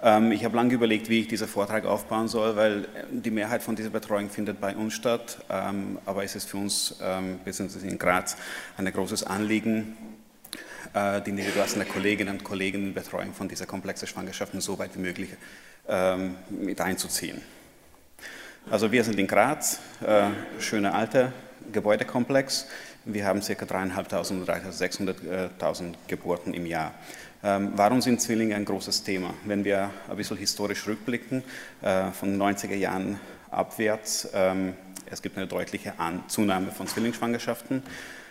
Ich habe lange überlegt, wie ich diesen Vortrag aufbauen soll, weil die Mehrheit von dieser Betreuung findet bei uns statt, aber es ist für uns, beziehungsweise in Graz, ein großes Anliegen, die niedergelassenen Kolleginnen und Kollegen in die Betreuung von dieser komplexen Schwangerschaften so weit wie möglich mit einzuziehen. Also wir sind in Graz, schöner alter Gebäudekomplex. Wir haben ca. 3.500, 3.600 Geburten im Jahr. Warum sind Zwillinge ein großes Thema? Wenn wir ein bisschen historisch rückblicken, von den 90er Jahren abwärts, es gibt eine deutliche Zunahme von Zwillingsschwangerschaften.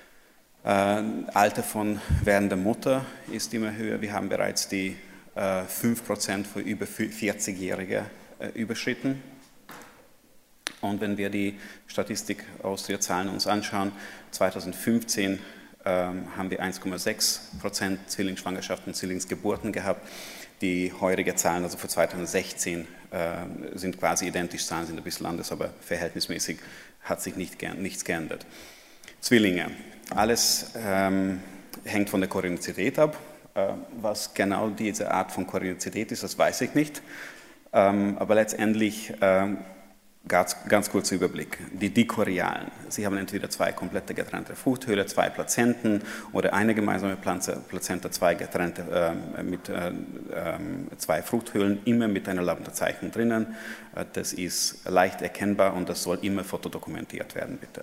Alter von werdender Mutter ist immer höher. Wir haben bereits die 5% für über 40-Jährige überschritten. Und wenn wir die Statistik Austria-Zahlen uns anschauen, 2015 haben wir 1,6% Zwillingsschwangerschaften, Zwillingsgeburten gehabt. Die heurigen Zahlen, also für 2016, sind quasi identisch, Zahlen sind ein bisschen anders, aber verhältnismäßig hat sich nichts geändert. Zwillinge, alles hängt von der Chronizität ab. Was genau diese Art von Chronizität ist, das weiß ich nicht. Aber letztendlich ganz kurzer Überblick. Die Dichorialen, sie haben entweder zwei komplette getrennte Fruchthöhle, zwei Plazenten oder eine gemeinsame Plazenta, zwei getrennte mit zwei Fruchthöhlen, immer mit einer Lambda-Zeichen drinnen. Das ist leicht erkennbar und das soll immer fotodokumentiert werden, bitte.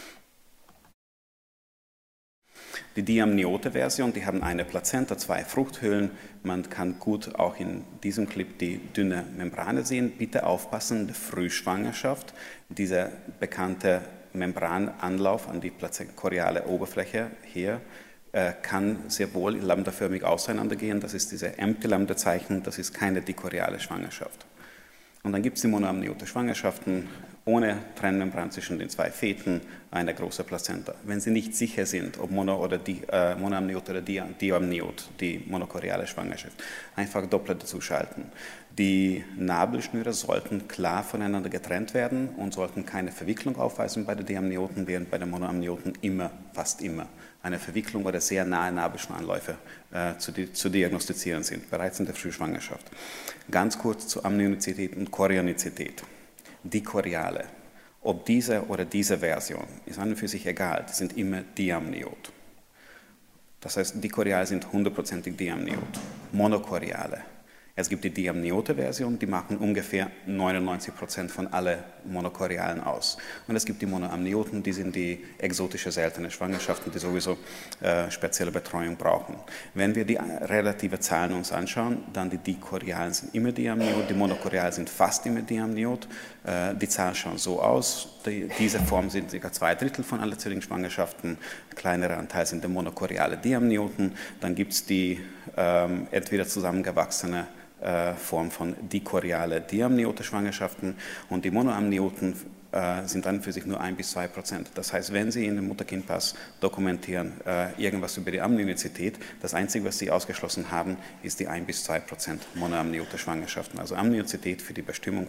Die Diamniote-Version, die haben eine Plazenta, zwei Fruchthöhlen. Man kann gut auch in diesem Clip die dünne Membrane sehen. Bitte aufpassen, die Frühschwangerschaft, dieser bekannte Membrananlauf an die choriale Oberfläche hier, kann sehr wohl lambdaförmig auseinandergehen. Das ist diese Empty-Lambda-Zeichen, das ist keine dichoriale Schwangerschaft. Und dann gibt es die monoamniote Schwangerschaften ohne Trennmembran zwischen den zwei Feten, eine große Plazenta. Wenn Sie nicht sicher sind, ob monoamniot oder diamniot, die monochoriale Schwangerschaft, einfach doppelt dazuschalten. Die Nabelschnüre sollten klar voneinander getrennt werden und sollten keine Verwicklung aufweisen bei den Diamnioten, während bei den Monoamnioten fast immer eine Verwicklung oder sehr nahe Nabelschnuranläufe zu diagnostizieren sind, bereits in der Frühschwangerschaft. Ganz kurz zu Amnionizität und Chorionizität. Die Choriale, ob diese oder diese Version, ist an und für sich egal, die sind immer diamniot. Das heißt, die Choriale sind 100%ig diamniot. Monochoriale. Es gibt die Diamniote-Version, die machen ungefähr 99% von allen Monochorialen aus. Und es gibt die Monoamnioten, die sind die exotische seltene Schwangerschaften, die sowieso spezielle Betreuung brauchen. Wenn wir die relative Zahlen uns anschauen, dann die Dichorialen sind immer diamniot, die Monochorialen sind fast immer diamniot. Die Zahlen schauen so aus. Diese Form sind ca. 2/3 von allen Zwillingsschwangerschaften. Ein kleinerer Anteil sind die monochoriale Diamnioten. Dann gibt es die entweder zusammengewachsene Form von dichoriale diamniote Schwangerschaften und die Monoamnioten sind dann für sich nur 1 bis 2%. Das heißt, wenn Sie in dem Mutter-Kind-Pass dokumentieren irgendwas über die Amnionizität, das Einzige, was Sie ausgeschlossen haben, ist die 1 bis 2% monoamniote Schwangerschaften. Also Amnionizität für die Bestimmung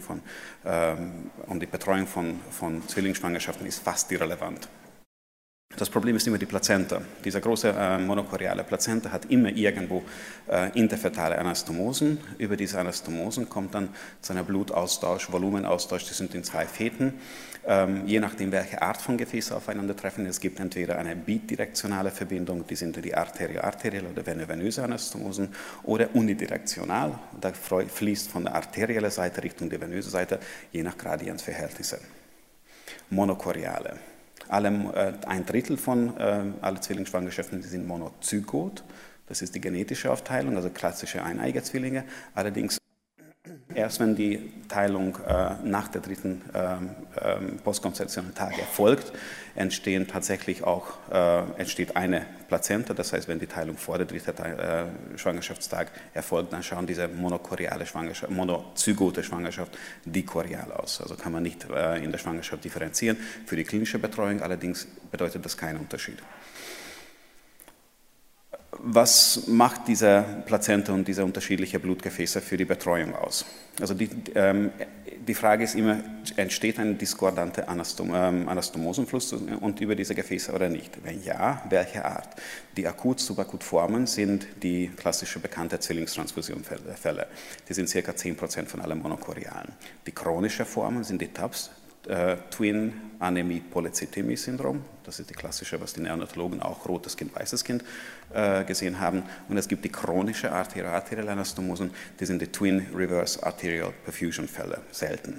und die Betreuung von Zwillingsschwangerschaften ist fast irrelevant. Das Problem ist immer die Plazenta. Diese große monochoriale Plazenta hat immer irgendwo interfetale Anastomosen. Über diese Anastomosen kommt dann zu einer Blutaustausch, Volumenaustausch zwischen den zwei Feten. Je nachdem, welche Art von Gefäße aufeinandertreffen, es gibt entweder eine bidirektionale Verbindung, die sind die arterielle oder venöse Anastomosen, oder unidirektional, da fließt von der arteriellen Seite Richtung die venöse Seite, je nach Gradientsverhältnisse. Monochoriale. 1/3 von allen Zwillingsschwangerschaften sind monozygot, das ist die genetische Aufteilung, also klassische eineige Zwillinge. Allerdings erst wenn die Teilung nach der 3. postkonzeptionellen Tag erfolgt, entsteht eine Plazenta. Das heißt, wenn die Teilung vor der 3. Schwangerschaftstag erfolgt, dann schauen diese monozygote Schwangerschaft dichorial aus. Also kann man nicht in der Schwangerschaft differenzieren. Für die klinische Betreuung allerdings bedeutet das keinen Unterschied. Was macht diese Plazenta und diese unterschiedlichen Blutgefäße für die Betreuung aus? Also die Frage ist immer, entsteht ein diskordanter Anastomosenfluss und über diese Gefäße oder nicht? Wenn ja, welche Art? Die Akut-Subakut-Formen sind die klassische bekannte Zwillingstransfusionfälle. Die sind ca. 10% von allen Monochorialen. Die chronischen Formen sind die TAPS, Twin Anämie Polycythemie Syndrom. Das ist die klassische, was die Neonatologen auch rotes Kind, weißes Kind gesehen haben. Und es gibt die chronische arterielle Anastomosen, die sind die Twin Reverse Arterial Perfusion Fälle, selten.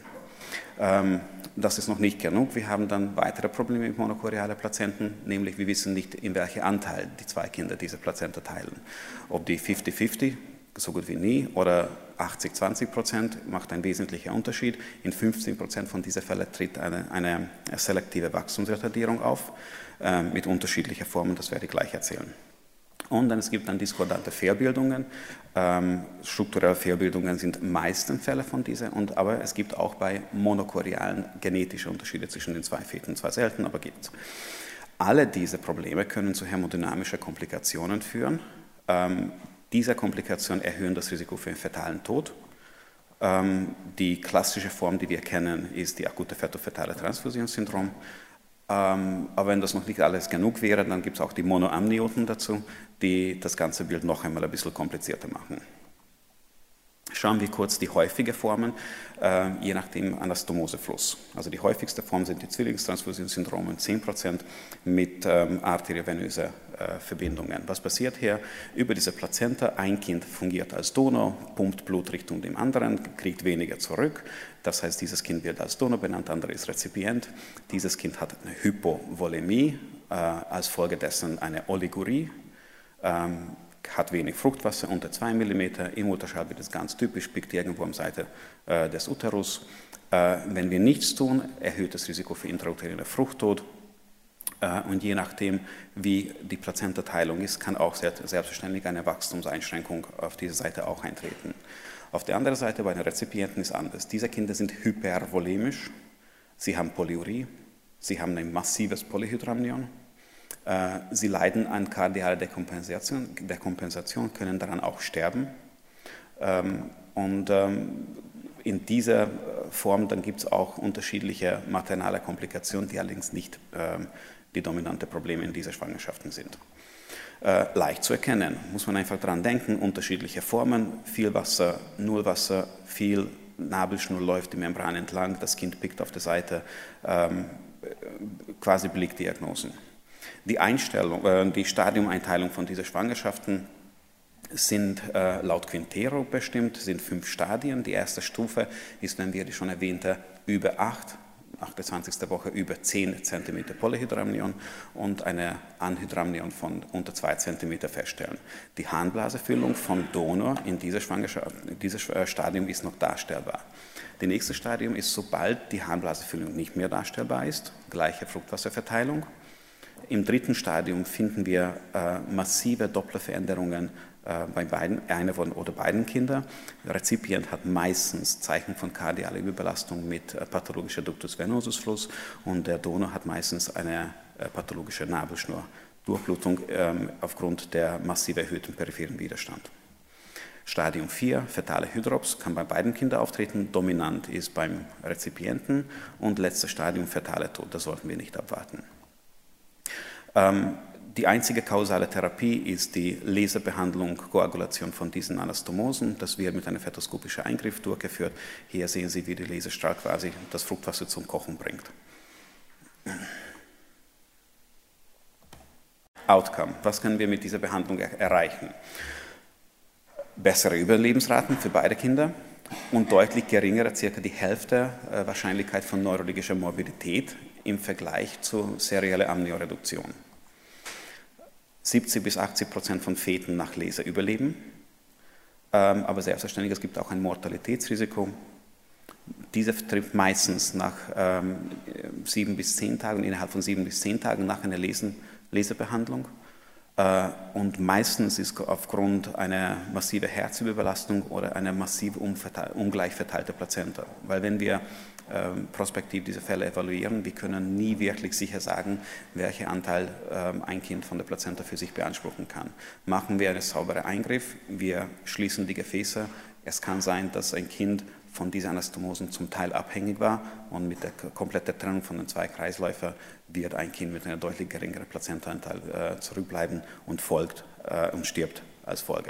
Das ist noch nicht genug. Wir haben dann weitere Probleme mit monochorialen Plazenten, nämlich wir wissen nicht, in welchem Anteil die zwei Kinder diese Plazenta teilen. Ob die 50-50, so gut wie nie, oder 80-20% macht einen wesentlichen Unterschied. In 15% von diesen Fällen tritt eine selektive Wachstumsretardierung auf, mit unterschiedlichen Formen, das werde ich gleich erzählen. Und dann es gibt dann diskordante Fehlbildungen. Strukturelle Fehlbildungen sind meisten Fälle von diesen, aber es gibt auch bei monochorialen genetische Unterschiede zwischen den zwei Feten, zwar selten, aber gibt es. Alle diese Probleme können zu hämodynamischen Komplikationen führen. Diese Komplikationen erhöhen das Risiko für einen fetalen Tod. Die klassische Form, die wir kennen, ist die akute feto-fetale Transfusionssyndrom. Aber wenn das noch nicht alles genug wäre, dann gibt es auch die Monoamnioten dazu, die das ganze Bild noch einmal ein bisschen komplizierter machen. Schauen wir kurz die häufigen Formen, je nach dem Anastomosefluss. Also die häufigste Form sind die Zwillingstransfusionssyndrome, 10% mit arteriovenösen Verbindungen. Was passiert hier? Über diese Plazenta, ein Kind fungiert als Donor, pumpt Blut Richtung dem anderen, kriegt weniger zurück. Das heißt, dieses Kind wird als Donor benannt, andere ist Rezipient. Dieses Kind hat eine Hypovolemie, als Folge dessen eine Oligurie, hat wenig Fruchtwasser, unter 2 mm. Im Ultraschall wird es ganz typisch, pickt irgendwo am Seite des Uterus. Wenn wir nichts tun, erhöht das Risiko für intrauterinen Fruchttod. Und je nachdem, wie die Plazentateilung ist, kann auch selbstverständlich eine Wachstumseinschränkung auf dieser Seite auch eintreten. Auf der anderen Seite bei den Rezipienten ist anders. Diese Kinder sind hypervolemisch, sie haben Polyurie, sie haben ein massives Polyhydramnion. Sie leiden an kardialer Dekompensation, können daran auch sterben. In dieser Form dann gibt es auch unterschiedliche maternale Komplikationen, die allerdings nicht die dominante Probleme in dieser Schwangerschaften sind. Leicht zu erkennen, muss man einfach daran denken, unterschiedliche Formen, viel Wasser, null Wasser, viel Nabelschnur läuft die Membran entlang, das Kind pickt auf der Seite, quasi Blickdiagnosen. Die Stadiumeinteilung von diesen Schwangerschaften sind laut Quintero bestimmt, sind 5 Stadien. Die erste Stufe ist, wenn wir die schon erwähnte, über 28. Woche über 10 cm Polyhydramnion und eine Anhydramnion von unter 2 cm feststellen. Die Harnblasefüllung vom Donor in dieser Schwangerschaft, dieses Stadium ist noch darstellbar. Das nächste Stadium ist, sobald die Harnblasefüllung nicht mehr darstellbar ist, gleiche Fruchtwasserverteilung. Im dritten Stadium finden wir massive Dopplerveränderungen bei einer oder beiden Kindern. Der Rezipient hat meistens Zeichen von kardialer Überbelastung mit pathologischer Ductus venosus Fluss und der Donor hat meistens eine pathologische Nabelschnurdurchblutung aufgrund der massiv erhöhten peripheren Widerstand. Stadium 4, fetale Hydrops, kann bei beiden Kindern auftreten, dominant ist beim Rezipienten und letztes Stadium fetale Tod, das sollten wir nicht abwarten. Die einzige kausale Therapie ist die Laserbehandlung, Koagulation von diesen Anastomosen. Das wird mit einem fetoskopischen Eingriff durchgeführt. Hier sehen Sie, wie der Laserstrahl quasi das Fruchtwasser zum Kochen bringt. Outcome. Was können wir mit dieser Behandlung erreichen? Bessere Überlebensraten für beide Kinder und deutlich geringere, circa die Hälfte Wahrscheinlichkeit von neurologischer Morbidität im Vergleich zur seriellen Amnioreduktion. 70-80% von Feten nach Laser überleben, aber selbstverständlich, es gibt auch ein Mortalitätsrisiko. Diese trifft meistens nach 7 bis 10 Tagen, innerhalb von 7 bis 10 Tagen nach einer Laserbehandlung. Und meistens ist aufgrund einer massiven Herzüberbelastung oder einer massiv ungleich verteilte Plazenta. Weil wenn wir prospektiv diese Fälle evaluieren, wir können nie wirklich sicher sagen, welcher Anteil ein Kind von der Plazenta für sich beanspruchen kann. Machen wir einen sauberen Eingriff, wir schließen die Gefäße, es kann sein, dass ein Kind von diesen Anastomosen zum Teil abhängig war, und mit der kompletten Trennung von den zwei Kreisläufen wird ein Kind mit einem deutlich geringeren Plazentaanteil zurückbleiben und stirbt als Folge.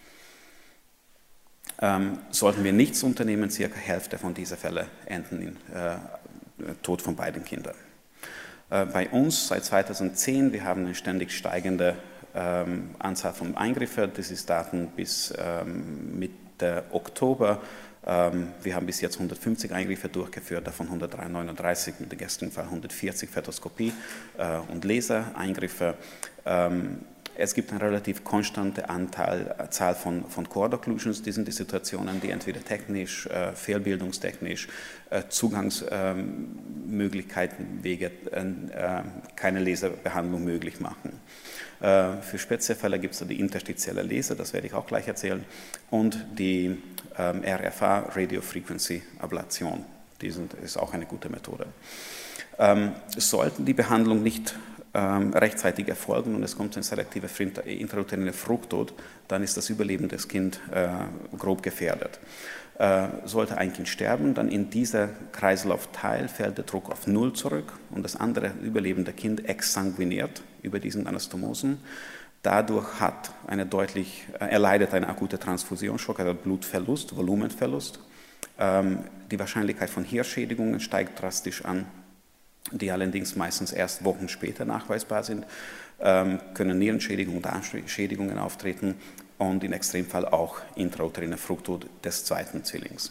Sollten wir nichts unternehmen, circa Hälfte von diesen Fällen enden in Tod von beiden Kindern. Bei uns seit 2010, wir haben eine ständig steigende Anzahl von Eingriffen, das ist Daten bis Mitte Oktober. Wir haben bis jetzt 150 Eingriffe durchgeführt, davon 139 mit dem gestrigen Fall 140 Fetoskopie und Lasereingriffe. Es gibt eine relativ konstante Zahl von Cord Occlusions. Das sind die Situationen, die entweder technisch, fehlbildungstechnisch, Zugangsmöglichkeiten wegen keine Laserbehandlung möglich machen. Für Spezialfälle gibt es die interstitielle Laser, das werde ich auch gleich erzählen, und die RFA, Radio Frequency Ablation. Ist auch eine gute Methode. Sollten die Behandlung nicht rechtzeitig erfolgen und es kommt zu einem selektiven intrauterinen Fruchttod, dann ist das Überleben des Kindes grob gefährdet. Sollte ein Kind sterben, dann in dieser Kreislaufteil fällt der Druck auf 0 zurück und das andere überlebende Kind exsanguiniert über diesen Anastomosen. Dadurch erleidet eine akute Transfusionsschock, also Blutverlust, Volumenverlust. Die Wahrscheinlichkeit von Hirnschädigungen steigt drastisch an, die allerdings meistens erst Wochen später nachweisbar sind, können Nierenschädigungen, Darmschädigungen auftreten und im Extremfall auch intrauteriner Fruchttod des zweiten Zwillings.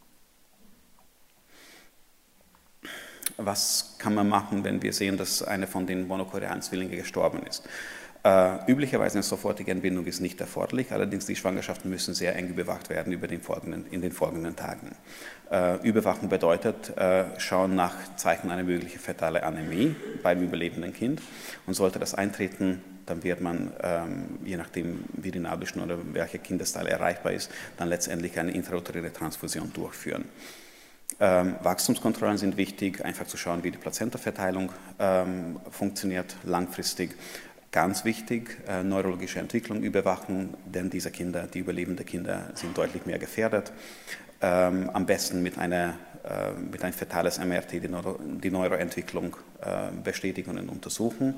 Was kann man machen, wenn wir sehen, dass einer von den monochorialen Zwillingen gestorben ist? Üblicherweise eine sofortige Entbindung ist nicht erforderlich, allerdings die Schwangerschaften müssen sehr eng überwacht werden in den folgenden Tagen. Überwachung bedeutet, schauen nach Zeichen einer möglichen fetalen Anämie beim überlebenden Kind, und sollte das eintreten, dann wird man, je nachdem wie die Nabelschnur oder welcher Kindesteil erreichbar ist, dann letztendlich eine intrauterine Transfusion durchführen. Wachstumskontrollen sind wichtig, einfach zu schauen, wie die Plazentaverteilung funktioniert langfristig. Ganz wichtig, neurologische Entwicklung überwachen, denn die überlebenden Kinder sind deutlich mehr gefährdet. Am besten mit ein fetales MRT die Neuroentwicklung bestätigen und untersuchen.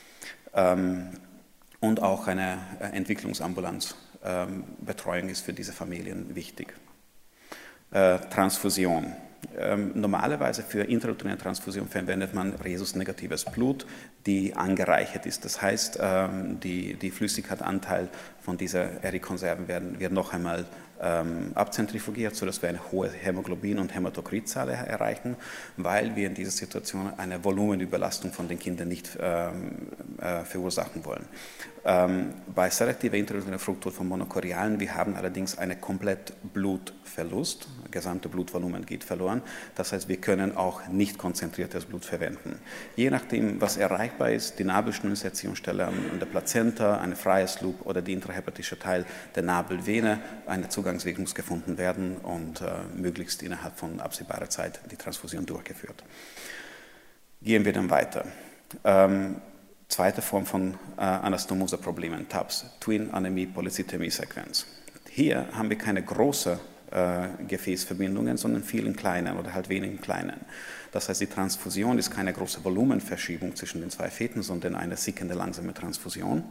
Und auch eine Entwicklungsambulanzbetreuung ist für diese Familien wichtig. Transfusion. Normalerweise für intrauterine Transfusion verwendet man rhesus-negatives Blut, die angereichert ist. Das heißt, die Flüssigkeitsanteil von dieser ERI-Konserven wird noch einmal abzentrifugiert, sodass wir eine hohe Hämoglobin- und Hämatokritzahl erreichen, weil wir in dieser Situation eine Volumenüberlastung von den Kindern nicht verursachen wollen. Bei selektiver intrauterainer Fruchttod von Monochorialen, wir haben allerdings einen komplett Blutverlust, das gesamte Blutvolumen geht verloren, das heißt, wir können auch nicht konzentriertes Blut verwenden. Je nachdem, was erreichbar ist, die Nabelschnurinsertionsstelle an der Plazenta, ein freies Loop oder die intrahepatische Teil der Nabelvene, ein Zugangsweg muss gefunden werden und möglichst innerhalb von absehbarer Zeit die Transfusion durchgeführt. Gehen wir dann weiter. Zweite Form von Anastomoseproblemen, TAPS, Twin-Anämie-Polycythämie-Sequenz. Hier haben wir keine großen Gefäßverbindungen, sondern vielen kleinen oder halt wenigen kleinen. Das heißt, die Transfusion ist keine große Volumenverschiebung zwischen den zwei Feten, sondern eine sickende, langsame Transfusion.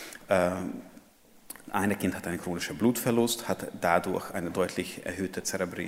Ein Kind hat einen chronischen Blutverlust, hat dadurch eine deutlich erhöhte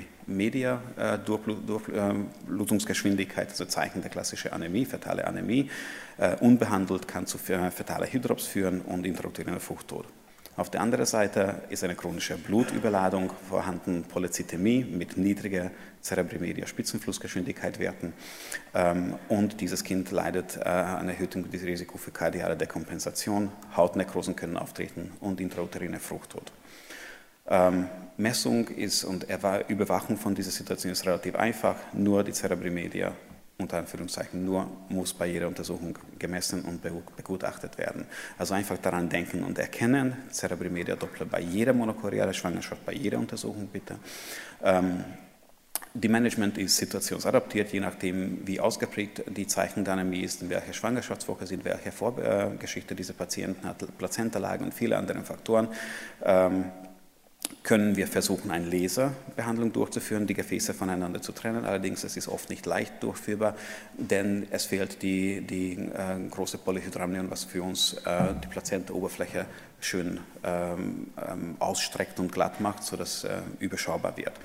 Cerebri-Media-Durchblutungsgeschwindigkeit, also Zeichen der klassischen Anämie, fetale Anämie. Unbehandelt kann zu fetaler Hydrops führen und intrauteriner Fruchttod. Auf der anderen Seite ist eine chronische Blutüberladung vorhanden, Polycythämie mit niedriger Cerebri-Media-Spitzenflussgeschwindigkeit-Werten, und dieses Kind leidet an erhöhtem Risiko für kardiale Dekompensation, Hautnekrosen können auftreten und intrauteriner Fruchttod. Messung und Überwachung von dieser Situation ist relativ einfach, nur die Cerebri-Media, unter Anführungszeichen, muss bei jeder Untersuchung gemessen und begutachtet werden. Also einfach daran denken und erkennen, Cerebri-Media-Doppler bei jeder monochorialen Schwangerschaft, bei jeder Untersuchung bitte. Die Management ist situationsadaptiert, je nachdem, wie ausgeprägt die Zeichen der Anämie ist, in welcher Schwangerschaftswoche sind, welche Vorgeschichte diese Patienten hat, Plazentalage und viele andere Faktoren. können wir versuchen, eine Laserbehandlung durchzuführen, die Gefäße voneinander zu trennen. Allerdings ist es oft nicht leicht durchführbar, denn es fehlt die große Polyhydramnion, was für uns die Plazenta-Oberfläche schön ausstreckt und glatt macht, sodass überschaubar wird.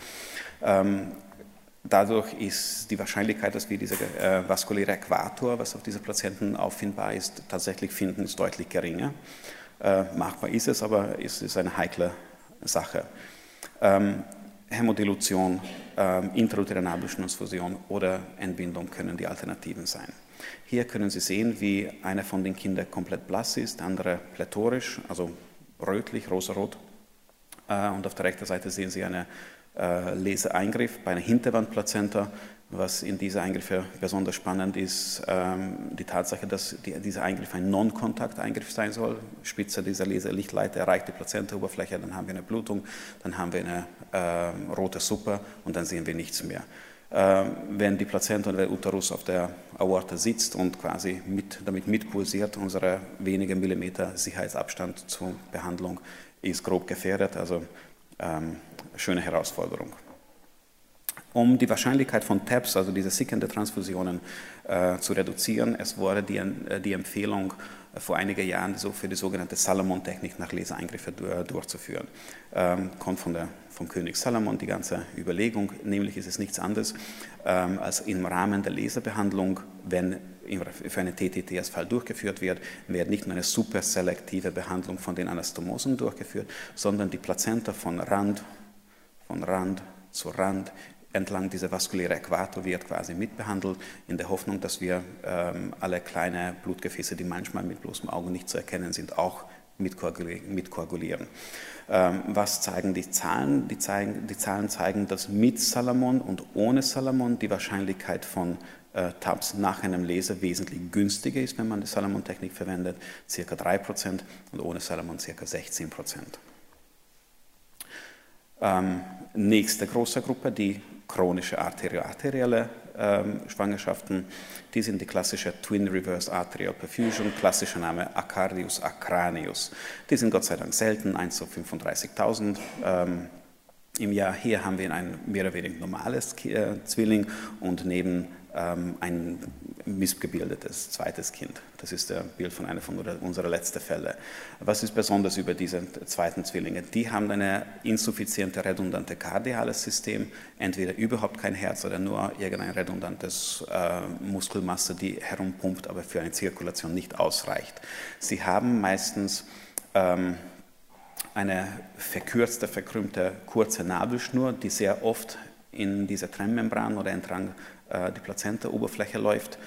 Dadurch ist die Wahrscheinlichkeit, dass wir diesen vaskulären Äquator, was auf dieser Plazenten auffindbar ist, tatsächlich finden, ist deutlich geringer. Machbar ist es, aber es ist eine heikle Sache. Hämodilution, intrauterine Nabelschnursfusion oder Entbindung können die Alternativen sein. Hier können Sie sehen, wie einer von den Kindern komplett blass ist, der andere pläthorisch, also rötlich, rosarot. Und auf der rechten Seite sehen Sie einen Lasereingriff bei einer Hinterwandplazenta. Was in diesen Eingriffen besonders spannend ist, die Tatsache, dass dieser Eingriff ein Non-Kontakt-Eingriff sein soll. Spitze dieser Laserlichtleiter erreicht die Plazenta-Oberfläche, dann haben wir eine Blutung, dann haben wir eine rote Suppe und dann sehen wir nichts mehr. Wenn die Plazenta oder der Uterus auf der Aorta sitzt und quasi damit mitpulsiert, unsere wenige Millimeter Sicherheitsabstand zur Behandlung ist grob gefährdet, also schöne Herausforderung. Um die Wahrscheinlichkeit von TAPS, also diese sickernde Transfusionen, zu reduzieren, es wurde die Empfehlung vor einigen Jahren so für die sogenannte Salomon-Technik nach Lasereingriffe durchzuführen. Kommt vom König Salomon die ganze Überlegung, nämlich ist es nichts anderes als im Rahmen der Laserbehandlung, wenn für einen TTTS-Fall durchgeführt wird nicht nur eine superselektive Behandlung von den Anastomosen durchgeführt, sondern die Plazenta von Rand zu Rand entlang dieser vaskulären Äquator wird quasi mitbehandelt, in der Hoffnung, dass wir alle kleinen Blutgefäße, die manchmal mit bloßem Auge nicht zu erkennen sind, auch mitkoagulieren. Was zeigen die Zahlen? Die Zahlen zeigen, dass mit Salomon und ohne Salomon die Wahrscheinlichkeit von TAPS nach einem Laser wesentlich günstiger ist, wenn man die Salomon-Technik verwendet, ca. 3% und ohne Salomon ca. 16%. Nächste große Gruppe, die chronische arterielle Schwangerschaften, die sind die klassische Twin Reverse Arterial Perfusion, klassischer Name Acardius acranius. Die sind Gott sei Dank selten, 1 zu 35.000 im Jahr. Hier haben wir ein mehr oder weniger normales Zwilling und neben ein missgebildetes zweites Kind. Das ist das Bild von einer von unserer letzten Fälle. Was ist besonders über diese zweiten Zwillinge? Die haben eine insuffiziente, redundante kardiales System, entweder überhaupt kein Herz oder nur irgendein redundantes Muskelmasse, die herumpumpt, aber für eine Zirkulation nicht ausreicht. Sie haben meistens eine verkürzte, verkrümmte, kurze Nabelschnur, die sehr oft in dieser Trennmembran oder entlang die Plazenta-Oberfläche läuft.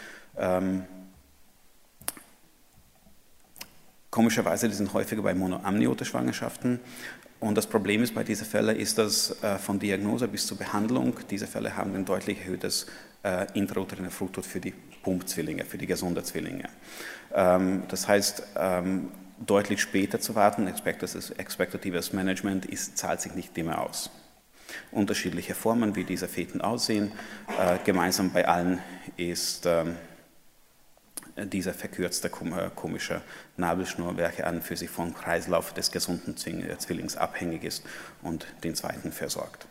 Komischerweise, die sind häufiger bei Monoamniote-Schwangerschaften. Und das Problem ist bei diesen Fällen, ist, dass von Diagnose bis zur Behandlung, diese Fälle haben ein deutlich erhöhtes intrauterine Fructose für die Pumpzwillinge, für die gesunden Zwillinge. Das heißt, deutlich später zu warten, expectatives Management, zahlt sich nicht immer aus. Unterschiedliche Formen, wie diese Feten aussehen. Gemeinsam bei allen ist dieser verkürzte komische Nabelschnur, welche an und für sich vom Kreislauf des gesunden Zwillings abhängig ist und den zweiten versorgt.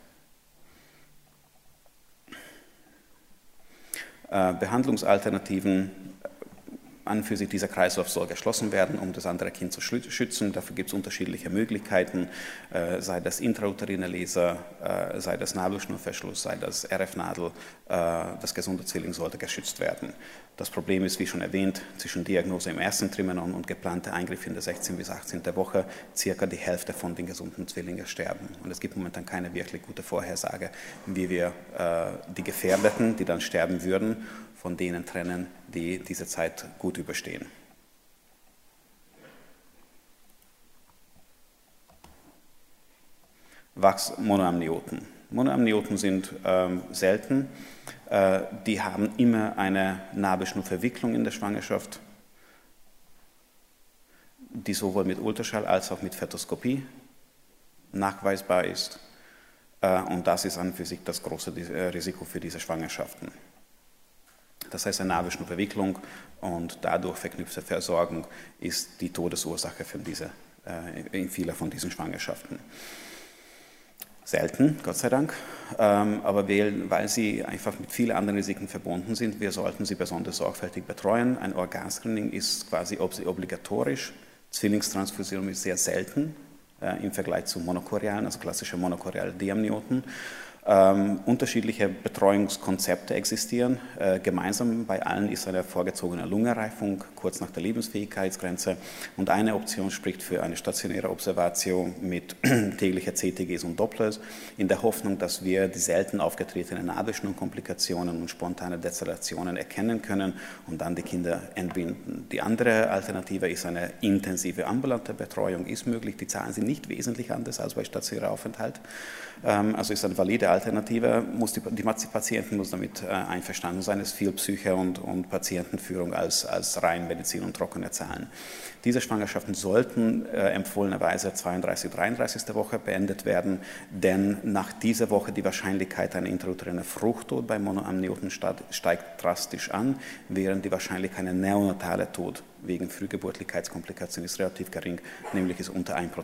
Behandlungsalternativen. An und für sich dieser Kreislauf soll geschlossen werden, um das andere Kind zu schützen. Dafür gibt es unterschiedliche Möglichkeiten, sei das intrauterine Laser, sei das Nabelschnurverschluss, sei das RF-Nadel. Das gesunde Zwilling sollte geschützt werden. Das Problem ist, wie schon erwähnt, zwischen Diagnose im ersten Trimenon und geplanter Eingriff in der 16. bis 18. Woche circa die Hälfte von den gesunden Zwillingen sterben. Und es gibt momentan keine wirklich gute Vorhersage, wie wir die Gefährdeten, die dann sterben würden, von denen trennen, die diese Zeit gut überstehen. Monoamnioten. Monoamnioten sind selten. Die haben immer eine Nabelschnurverwicklung in der Schwangerschaft, die sowohl mit Ultraschall als auch mit Fetoskopie nachweisbar ist. Und das ist an und für sich das große Risiko für diese Schwangerschaften. Das heißt, eine Nabelschnurverwicklung und dadurch verknüpfte Versorgung ist die Todesursache für in vielen von diesen Schwangerschaften. Selten, Gott sei Dank, aber weil sie einfach mit vielen anderen Risiken verbunden sind, wir sollten sie besonders sorgfältig betreuen. Ein Organscreening ist quasi obligatorisch. Zwillingstransfusion ist sehr selten im Vergleich zu monochorialen, also klassische monochoriale Diamnioten. Unterschiedliche Betreuungskonzepte existieren. Gemeinsam bei allen ist eine vorgezogene Lungenreifung kurz nach der Lebensfähigkeitsgrenze und eine Option spricht für eine stationäre Observation mit täglicher CTGs und Dopplers in der Hoffnung, dass wir die selten aufgetretenen Nabelschnurkomplikationen und spontane Dezellationen erkennen können und dann die Kinder entbinden. Die andere Alternative ist eine intensive ambulante Betreuung, ist möglich. Die Zahlen sind nicht wesentlich anders als bei stationärer Aufenthalt. Also ist eine valide Alternative, die Patienten muss damit einverstanden sein, es ist viel Psyche und Patientenführung als rein Medizin und trockene Zahlen. Diese Schwangerschaften sollten empfohlenerweise 32, 33. Woche beendet werden, denn nach dieser Woche die Wahrscheinlichkeit einer intrauterinen Fruchttod bei Monoamnioten steigt drastisch an, während die Wahrscheinlichkeit einer neonatalen Tod wegen Frühgeburtlichkeitskomplikationen ist relativ gering, nämlich ist unter 1%.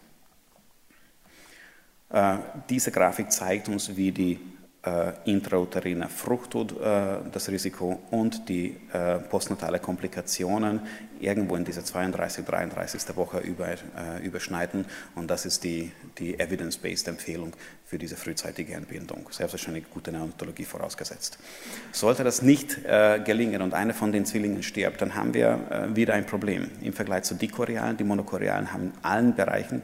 Diese Grafik zeigt uns, wie die intrauterine Fruchttod, das Risiko und die postnatale Komplikationen irgendwo in dieser 32, 33. Woche überschneiden und das ist die evidence-based Empfehlung für diese frühzeitige Entbindung. Selbstverständlich gute Neonatologie vorausgesetzt. Sollte das nicht gelingen und einer von den Zwillingen stirbt, dann haben wir wieder ein Problem. Im Vergleich zu dichorialen, die monochorialen haben in allen Bereichen,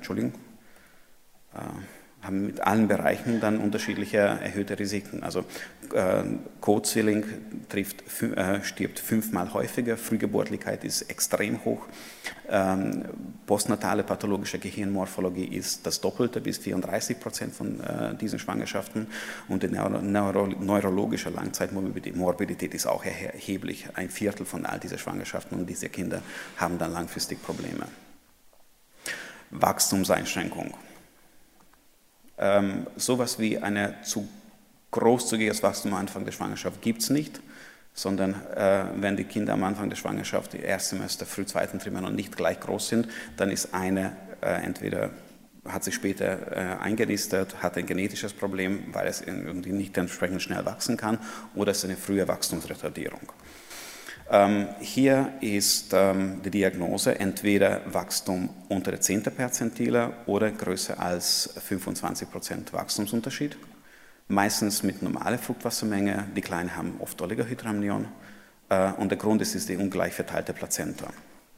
haben mit allen Bereichen dann unterschiedliche erhöhte Risiken. Also Co-Zwilling stirbt 5-mal häufiger, Frühgeburtlichkeit ist extrem hoch, postnatale pathologische Gehirnmorphologie ist das Doppelte bis 34% von diesen Schwangerschaften und die neurologische Langzeitmorbidität ist auch erheblich, 1/4 von all diesen Schwangerschaften und diese Kinder haben dann langfristig Probleme. Wachstumseinschränkung. Sowas wie ein zu großzügiges Wachstum am Anfang der Schwangerschaft gibt es nicht, sondern wenn die Kinder am Anfang der Schwangerschaft, die Erstsemester, zweiten Trimester noch nicht gleich groß sind, dann ist eine entweder hat sich später eingenistet, hat ein genetisches Problem, weil es irgendwie nicht entsprechend schnell wachsen kann, oder es ist eine frühe Wachstumsretardierung. Hier ist die Diagnose entweder Wachstum unter der 10. Perzentile oder größer als 25% Wachstumsunterschied. Meistens mit normaler Fruchtwassermenge, die Kleinen haben oft Oligohydramnion und der Grund ist die ungleich verteilte Plazenta.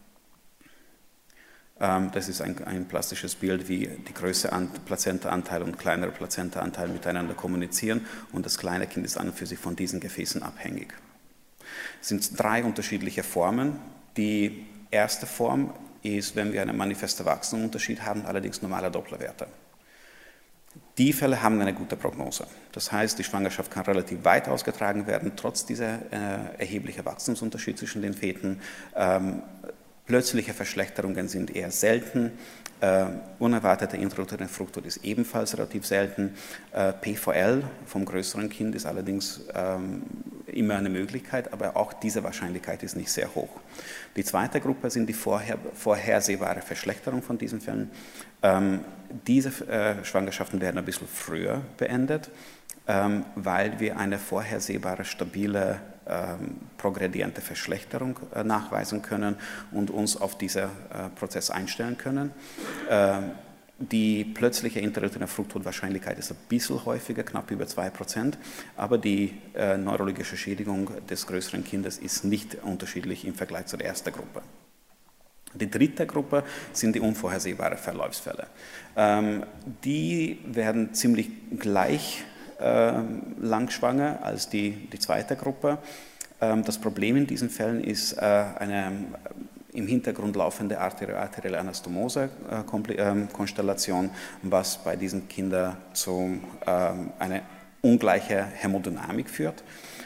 Das ist ein plastisches Bild, wie die größere Plazentaanteil und kleinere Plazentaanteil miteinander kommunizieren und das kleine Kind ist an und für sich von diesen Gefäßen abhängig. Es sind 3 unterschiedliche Formen. Die erste Form ist, wenn wir einen manifesten Wachstumsunterschied haben, allerdings normale Dopplerwerte. Die Fälle haben eine gute Prognose. Das heißt, die Schwangerschaft kann relativ weit ausgetragen werden, trotz dieser erheblichen Wachstumsunterschied zwischen den Feten. Plötzliche Verschlechterungen sind eher selten. Unerwartete intrauterine Fruchttod ist ebenfalls relativ selten. PVL vom größeren Kind ist allerdings immer eine Möglichkeit, aber auch diese Wahrscheinlichkeit ist nicht sehr hoch. Die zweite Gruppe sind die vorhersehbare Verschlechterung von diesen Fällen. Diese Schwangerschaften werden ein bisschen früher beendet, weil wir eine vorhersehbare, stabile, progrediente Verschlechterung nachweisen können und uns auf diesen Prozess einstellen können. Die plötzliche intrauterine Fruchttodwahrscheinlichkeit ist ein bisschen häufiger, knapp über 2%, aber die neurologische Schädigung des größeren Kindes ist nicht unterschiedlich im Vergleich zur ersten Gruppe. Die dritte Gruppe sind die unvorhersehbaren Verlaufsfälle. Die werden ziemlich gleich lang schwanger als die zweite Gruppe. Das Problem in diesen Fällen ist eine im Hintergrund laufende arterielle Anastomose-Konstellation, was bei diesen Kindern zu einer ungleichen Hämodynamik führt.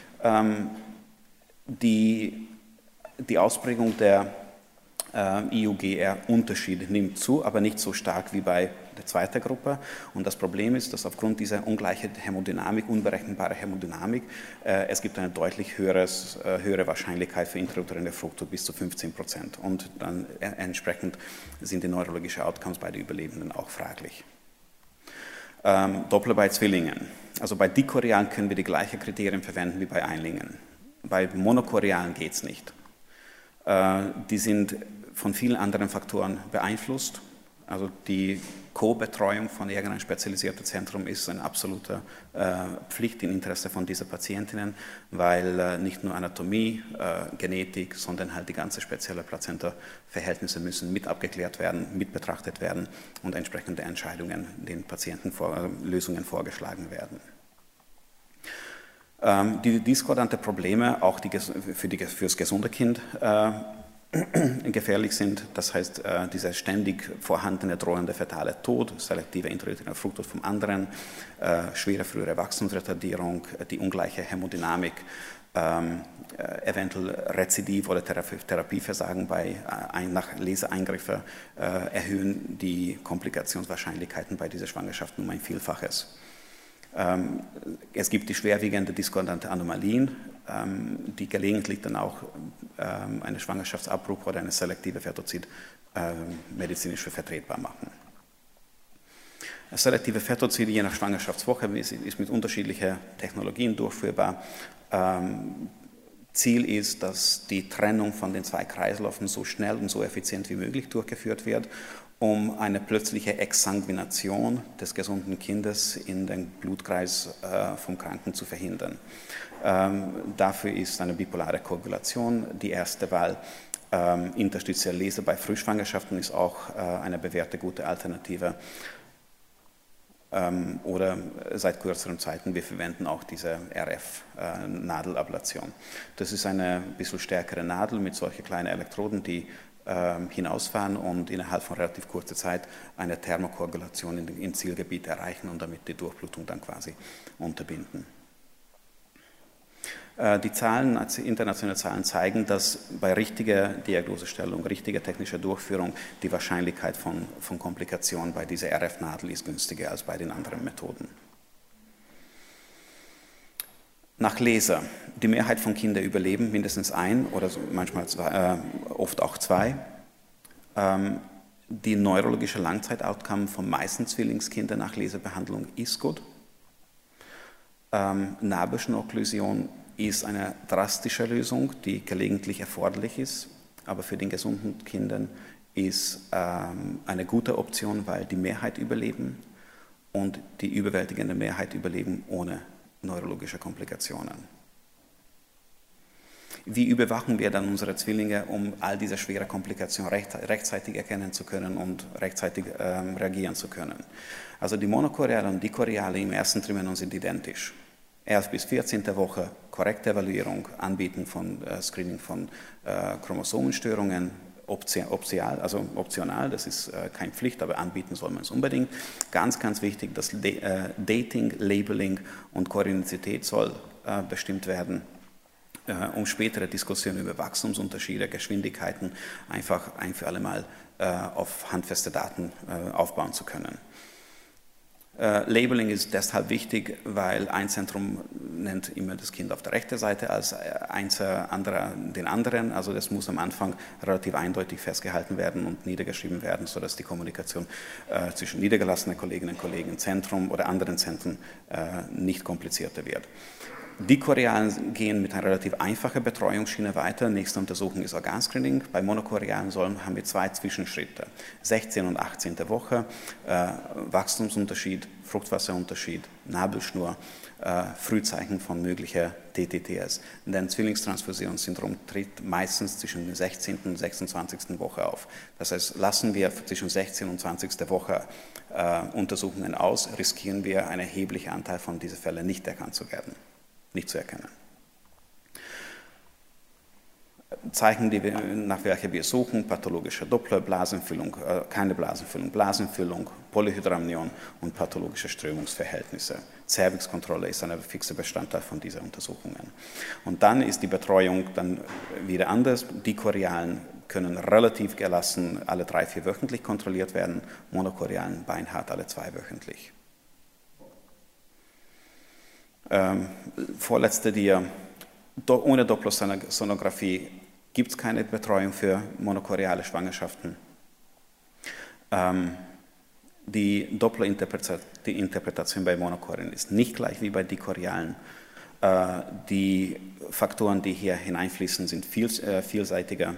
Die Ausprägung der IUGR-Unterschied nimmt zu, aber nicht so stark wie bei der zweiten Gruppe. Und das Problem ist, dass aufgrund dieser ungleichen Hämodynamik, unberechenbaren Hämodynamik, es gibt eine deutlich höhere Wahrscheinlichkeit für intrauterine Fruchttod bis zu 15%. Und dann entsprechend sind die neurologischen Outcomes bei den Überlebenden auch fraglich. Doppler bei Zwillingen. Also bei Dichorialen können wir die gleichen Kriterien verwenden wie bei Einlingen. Bei Monochorialen geht es nicht. Die sind von vielen anderen Faktoren beeinflusst. Also die Co-Betreuung von irgendeinem spezialisierten Zentrum ist eine absolute Pflicht im Interesse von diesen Patientinnen, weil nicht nur Anatomie, Genetik, sondern halt die ganze spezielle Plazenta-Verhältnisse müssen mit abgeklärt werden, mit betrachtet werden und entsprechende Entscheidungen den Patienten Lösungen vorgeschlagen werden. Die diskordante Probleme, auch fürs gesunde Kind, gefährlich sind, das heißt, dieser ständig vorhandene drohende fetale Tod, selektive intrauterinale Fruchttod vom anderen, schwere frühere Wachstumsretardierung, die ungleiche Hämodynamik, eventuell Rezidiv- oder Therapieversagen nach Lasereingriffen erhöhen die Komplikationswahrscheinlichkeiten bei dieser Schwangerschaft um ein Vielfaches. Es gibt die schwerwiegende diskordante Anomalien, die gelegentlich dann auch einen Schwangerschaftsabbruch oder eine selektive Fertozid medizinisch für vertretbar machen. Selektive Fertozide je nach Schwangerschaftswoche ist mit unterschiedlichen Technologien durchführbar. Ziel ist, dass die Trennung von den zwei Kreislaufen so schnell und so effizient wie möglich durchgeführt wird, um eine plötzliche Exsanguination des gesunden Kindes in den Blutkreis vom Kranken zu verhindern. Dafür ist eine bipolare Koagulation die erste Wahl. Interstitielle Lese bei Frühschwangerschaften ist auch eine bewährte gute Alternative. Oder seit kürzeren Zeiten, wir verwenden auch diese RF-Nadelablation. Das ist eine bisschen stärkere Nadel mit solchen kleinen Elektroden, die hinausfahren und innerhalb von relativ kurzer Zeit eine Thermokoagulation im Zielgebiet erreichen und damit die Durchblutung dann quasi unterbinden. Die Zahlen, internationale Zahlen zeigen, dass bei richtiger Diagnosestellung, richtiger technischer Durchführung die Wahrscheinlichkeit von Komplikationen bei dieser RF-Nadel ist günstiger als bei den anderen Methoden. Nach Laser. Die Mehrheit von Kindern überleben mindestens ein oder manchmal oft auch zwei. Die neurologische Langzeitoutcome von meisten Zwillingskindern nach Laserbehandlung ist gut. Nabelschnurokklusion ist eine drastische Lösung, die gelegentlich erforderlich ist, aber für den gesunden Kindern ist eine gute Option, weil die Mehrheit überleben und die überwältigende Mehrheit überleben ohne neurologische Komplikationen. Wie überwachen wir dann unsere Zwillinge, um all diese schweren Komplikationen rechtzeitig erkennen zu können und rechtzeitig reagieren zu können? Also die Monochoriale und Dichoriale im ersten Trimenon sind identisch. 11. bis 14. Woche korrekte Evaluierung, Anbieten von Screening von Chromosomenstörungen, optional, das ist keine Pflicht, aber anbieten soll man es unbedingt. Ganz, ganz wichtig, das Dating, Labeling und Koordinizität soll bestimmt werden, um spätere Diskussionen über Wachstumsunterschiede, Geschwindigkeiten einfach ein für alle Mal auf handfeste Daten aufbauen zu können. Labeling ist deshalb wichtig, weil ein Zentrum nennt immer das Kind auf der rechten Seite als anderer den anderen. Also das muss am Anfang relativ eindeutig festgehalten werden und niedergeschrieben werden, sodass die Kommunikation zwischen niedergelassenen Kolleginnen und Kollegen im Zentrum oder anderen Zentren nicht komplizierter wird. Die Dichorialen gehen mit einer relativ einfachen Betreuungsschiene weiter. Nächste Untersuchung ist Organscreening. Bei Monochorialen haben wir zwei Zwischenschritte. 16. und 18. Woche, Wachstumsunterschied, Fruchtwasserunterschied, Nabelschnur, Frühzeichen von möglicher TTTS. Denn Zwillingstransfusionssyndrom tritt meistens zwischen der 16. und 26. Woche auf. Das heißt, lassen wir zwischen 16. und 20. Woche Untersuchungen aus, riskieren wir einen erheblichen Anteil von diesen Fällen nicht erkannt zu werden. Nicht zu erkennen. Zeichen, nach welchen wir suchen: pathologische Doppler, Blasenfüllung, keine Blasenfüllung, Blasenfüllung, Polyhydramnion und pathologische Strömungsverhältnisse. Cervixkontrolle ist ein fixer Bestandteil von diesen Untersuchungen. Und dann ist die Betreuung dann wieder anders. Die Dichorialen können relativ gelassen alle 3-4 wöchentlich kontrolliert werden, Monochorialen beinhart alle 2 wöchentlich. Vorletzte Dia. Ohne Dopplersonographie gibt es keine Betreuung für monochoriale Schwangerschaften. Die Doppler-Interpretation bei Monochorien ist nicht gleich wie bei dichorialen. Die Faktoren, die hier hineinfließen, sind vielseitiger.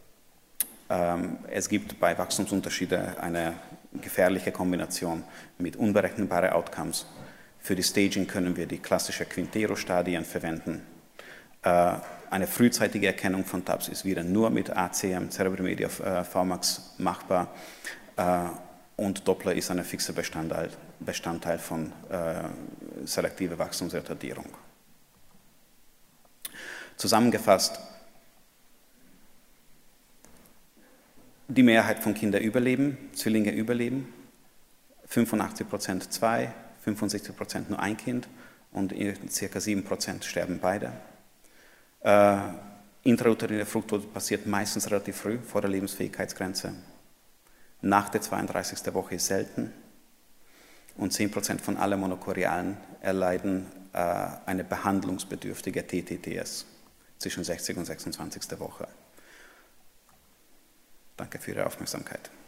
Es gibt bei Wachstumsunterschieden eine gefährliche Kombination mit unberechenbaren Outcomes. Für die Staging können wir die klassischen Quintero-Stadien verwenden. Eine frühzeitige Erkennung von TAPS ist wieder nur mit ACM, Cerebromedia VMAX machbar. Und Doppler ist ein fixer Bestandteil von selektiver Wachstumsretardierung. Zusammengefasst, die Mehrheit von Kindern überleben, Zwillinge überleben, 85% zwei, 65% nur ein Kind und ca. 7% sterben beide. Intrauterine Fruchttod passiert meistens relativ früh, vor der Lebensfähigkeitsgrenze. Nach der 32. Woche ist selten und 10% von allen Monochorialen erleiden eine behandlungsbedürftige TTTS zwischen 60. und 26. Woche. Danke für Ihre Aufmerksamkeit.